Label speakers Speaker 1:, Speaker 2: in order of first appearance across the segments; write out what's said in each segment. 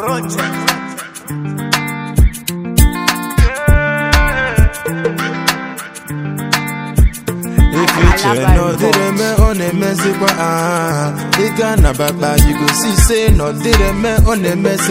Speaker 1: No did me on a messy it gonna baba you go see say no did me on a messy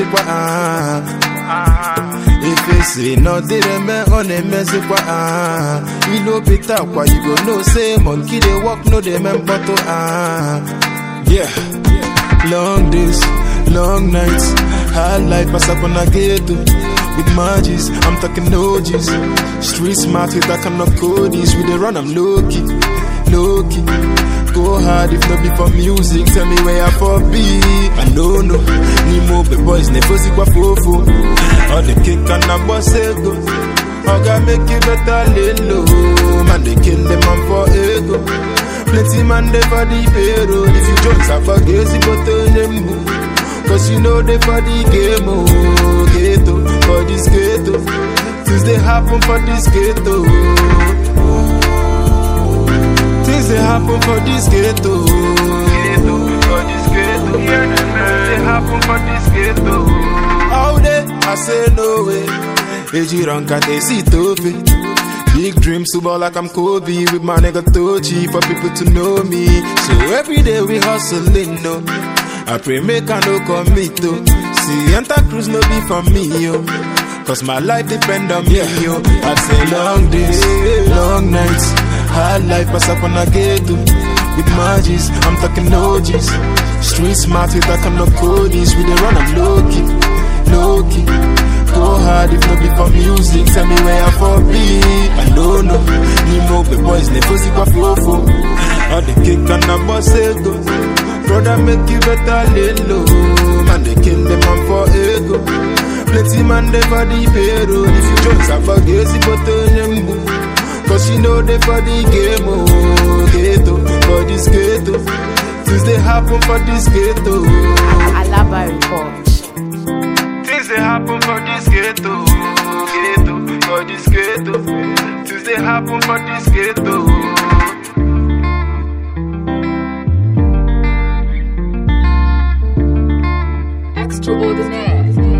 Speaker 1: if you say no did me on a messy you know better why you go no say monkey they walk no they member to yeah. Long days, long nights, hard life pass up on a ghetto with magis, I'm talking OGs. Street smart hit I cannot code this. We the run, I'm low-key, low-key. Go hard if not be for music. Tell me where I for be. I know no, Nemo the boys never see what fofo. All the kick and the boss go. I gotta make it better lay low. Man they kill them man for ego. Plenty man they for the payroll. If you jokes I forget you go to them. Cause you know they for the game, oh, ghetto, for this ghetto. Things they happen for this ghetto. Things they happen for this ghetto. Ghetto, for this ghetto. They happen for this ghetto. All day, I say no way. Eji ranka te si tofe. Big dreams to ball like I'm Kobe. With my nigga Tochi for people to know me. So every day we hustling, no. I pray make I no commit to. See enter cruise no be for me, yo. Cause my life depend on me, yo. I say long days, long nights, hard life pass up on a ghetto. With magis, I'm talking OGs. Street smart hit I cannot code this. We the run, I'm low-key, low-key. Go hard if no be for music. Tell me where I for be. I know no, Nemo the boys never see what fofo. All the kick and the boss go. Brother make you better lay low. Man they kill them man for ego. Plenty man they for the payroll. If you jokes I forget you but them. Cause you know they for the game, oh, ghetto, for this ghetto. Things they happen for this ghetto.
Speaker 2: Alaba report.
Speaker 1: Things they happen for this ghetto. Ghetto, for this ghetto. Things they happen for this ghetto.
Speaker 2: Extraordinaire.